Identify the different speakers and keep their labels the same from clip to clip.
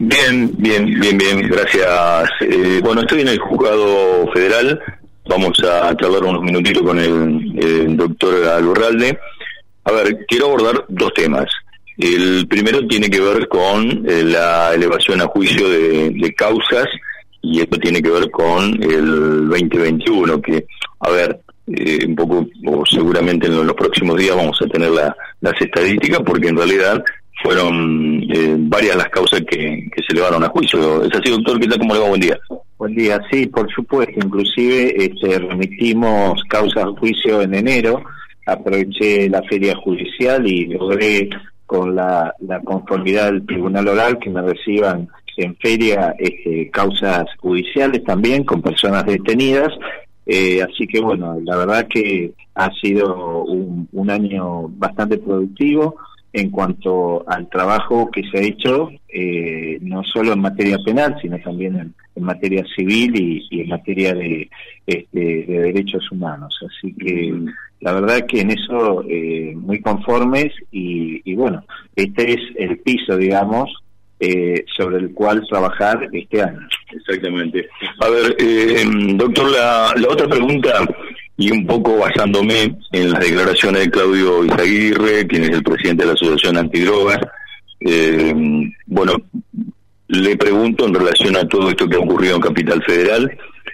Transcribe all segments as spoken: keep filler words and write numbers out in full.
Speaker 1: Bien, bien, bien, bien, gracias. Eh, bueno, estoy en el juzgado federal. Vamos a charlar unos minutitos con el, el doctor Alurralde. A ver, quiero abordar dos temas. El primero tiene que ver con eh, la elevación a juicio de, de causas, y esto tiene que ver con el veinte veintiuno, que, a ver, eh, un poco, o seguramente en los próximos días vamos a tener la, las estadísticas, porque en realidad fueron eh, varias las causas que, que se elevaron a juicio. ¿Es así, doctor? ¿Qué tal? ¿Cómo le va? Buen día.
Speaker 2: Buen día, sí, por supuesto. Inclusive este, remitimos causas a juicio en enero. Aproveché la feria judicial y logré, con la, la conformidad del Tribunal Oral, que me reciban en feria este, causas judiciales también con personas detenidas. Eh, así que bueno, la verdad que ha sido un, un año bastante productivo en cuanto al trabajo que se ha hecho, eh, no solo en materia penal, sino también en, en materia civil y, y en materia de, este, de derechos humanos. Así que la verdad que en eso eh, muy conformes y, y bueno, este es el piso, digamos, eh, sobre el cual trabajar este año.
Speaker 1: Exactamente. A ver, eh, doctor, la, la otra pregunta, y un poco basándome en las declaraciones de Claudio Izaguirre, quien es el presidente de la Asociación Antidrogas, eh, bueno, le pregunto en relación a todo esto que ha ocurrido en Capital Federal,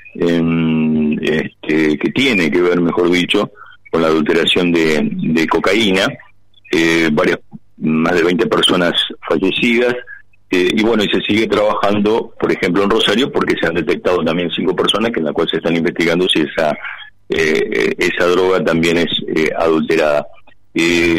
Speaker 1: eh, este, que tiene que ver, mejor dicho, con la adulteración de, de cocaína, eh, varias, más de veinte personas fallecidas, eh, y bueno, y se sigue trabajando, por ejemplo, en Rosario, porque se han detectado también cinco personas, que en la cual se están investigando si esa Eh, esa droga también es eh, adulterada. Eh,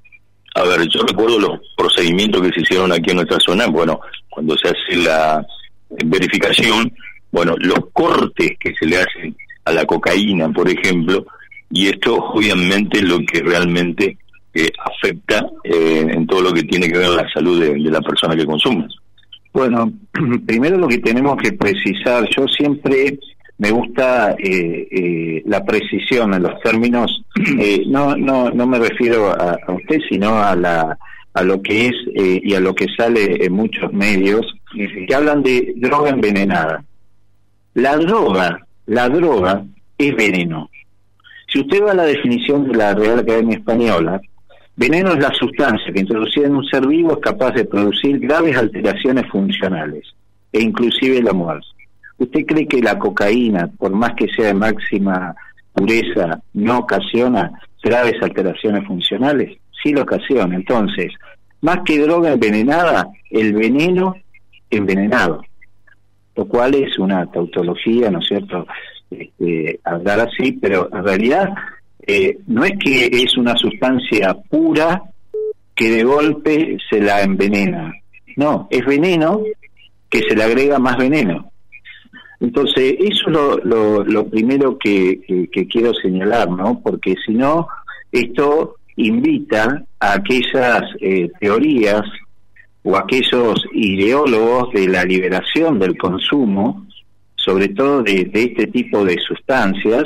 Speaker 1: a ver, yo recuerdo los procedimientos que se hicieron aquí en nuestra zona. Bueno, cuando se hace la verificación, bueno, los cortes que se le hacen a la cocaína, por ejemplo, y esto obviamente es lo que realmente eh, afecta eh, en todo lo que tiene que ver con la salud de, de la persona que consume.
Speaker 2: Bueno, primero lo que tenemos que precisar, yo siempre me gusta eh, eh, la precisión en los términos, eh, no no no me refiero a, a usted, sino a la a lo que es eh, y a lo que sale en muchos medios que hablan de droga envenenada. La droga, la droga es veneno. Si usted va a la definición de la Real Academia Española, veneno es la sustancia que introducida en un ser vivo es capaz de producir graves alteraciones funcionales e inclusive la muerte. ¿Usted cree que la cocaína, por más que sea de máxima pureza, no ocasiona graves alteraciones funcionales? Sí lo ocasiona. Entonces, más que droga envenenada, el veneno envenenado, lo cual es una tautología, ¿no es cierto?, este, hablar así, pero en realidad eh, no es que es una sustancia pura que de golpe se la envenena. No, es veneno que se le agrega más veneno. Entonces, eso es lo, lo, lo primero que, que, que quiero señalar, ¿no? Porque si no, esto invita a aquellas eh, teorías o aquellos ideólogos de la liberación del consumo, sobre todo de, de este tipo de sustancias,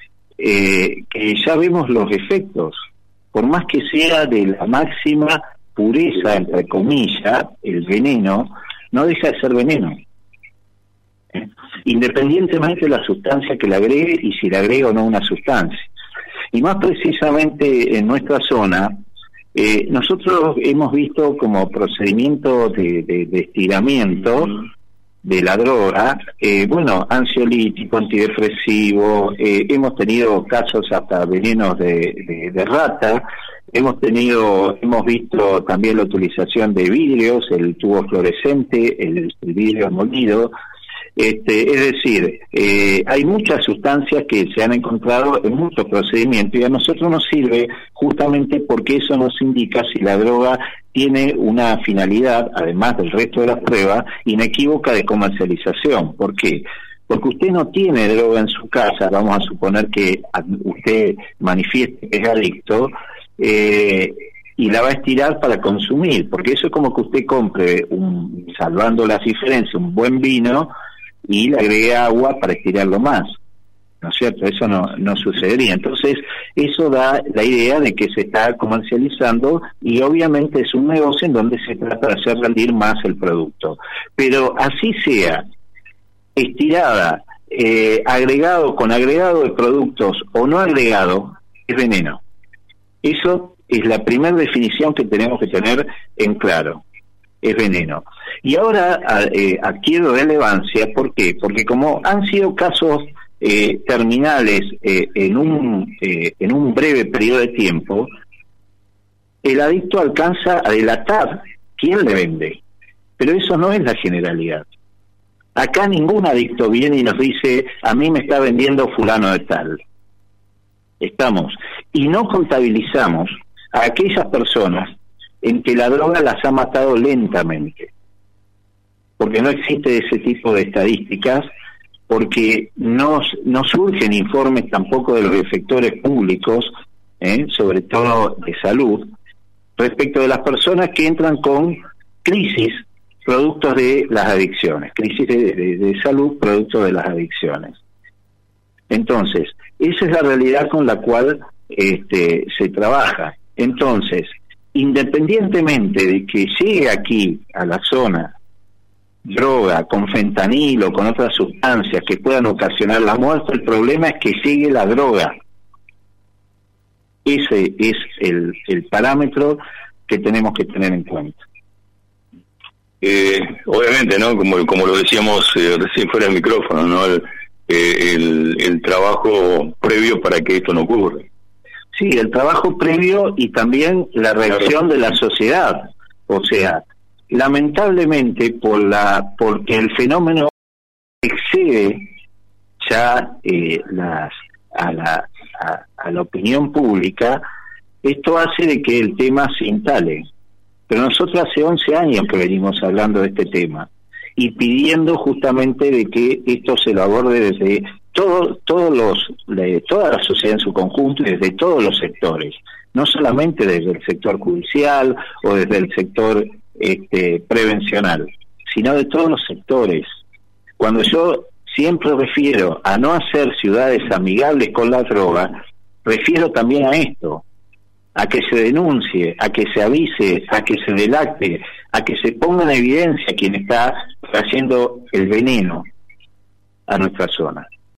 Speaker 2: eh, que ya vemos los efectos. Por más que sea de la máxima pureza, entre comillas, el veneno, no deja de ser veneno. Independientemente de la sustancia que le agregue y si le agrega o no una sustancia. Y más precisamente en nuestra zona, eh, nosotros hemos visto como procedimiento de, de, de estiramiento de la droga, eh, bueno, ansiolítico, antidepresivo, eh, hemos tenido casos hasta venenos de, de, de rata, hemos tenido, hemos visto también la utilización de vidrios, el tubo fluorescente, el, el vidrio molido. Este, es decir, eh, hay muchas sustancias que se han encontrado en muchos procedimientos y a nosotros nos sirve justamente porque eso nos indica si la droga tiene una finalidad, además del resto de las pruebas, inequívoca de comercialización. ¿Por qué? Porque usted no tiene droga en su casa, vamos a suponer que usted manifieste que es adicto, eh, y la va a estirar para consumir, porque eso es como que usted compre, un, salvando las diferencias, un buen vino, y le agregue agua para estirarlo más. ¿no es cierto? Eso no, no sucedería. Entonces, eso da la idea de que se está comercializando y obviamente es un negocio en donde se trata de hacer rendir más el producto. Pero así sea, estirada, eh, agregado, con agregado de productos o no agregado, es veneno. Eso es la primera definición que tenemos que tener en claro. Es veneno. Y ahora eh, adquiere relevancia, ¿por qué? Porque como han sido casos eh, terminales eh, en un eh, en un breve periodo de tiempo, el adicto alcanza a delatar quién le vende. Pero eso no es la generalidad. Acá ningún adicto viene y nos dice, a mí me está vendiendo fulano de tal. Estamos. Y no contabilizamos a aquellas personas en que la droga las ha matado lentamente, porque no existe ese tipo de estadísticas, porque no, no surgen informes tampoco de los efectores públicos, ¿eh? sobre todo de salud, respecto de las personas que entran con crisis productos de las adicciones, crisis de, de, de salud producto de las adicciones. Entonces, esa es la realidad con la cual este, se trabaja. Entonces, independientemente de que llegue aquí a la zona droga con fentanilo, con otras sustancias que puedan ocasionar la muerte, el problema es que llegue la droga. Ese es el, el parámetro que tenemos que tener en cuenta.
Speaker 1: Eh, obviamente, ¿no? Como, como lo decíamos eh, recién fuera del micrófono, ¿no? El, eh, el, el trabajo previo para que esto no ocurra.
Speaker 2: Sí, el trabajo previo y también la reacción de la sociedad. O sea, lamentablemente por la porque el fenómeno excede ya eh, las a la a, a la opinión pública, esto hace de que el tema se instale. Pero nosotros hace once años que venimos hablando de este tema y pidiendo justamente de que esto se lo aborde desde todo, todos los, de toda la sociedad en su conjunto y desde todos los sectores, no solamente desde el sector judicial o desde el sector este, prevencional, sino de todos los sectores. Cuando yo siempre refiero a no hacer ciudades amigables con la droga, refiero también a esto, a que se denuncie, a que se avise, a que se delate, a que se ponga en evidencia quien está haciendo el veneno a nuestra zona.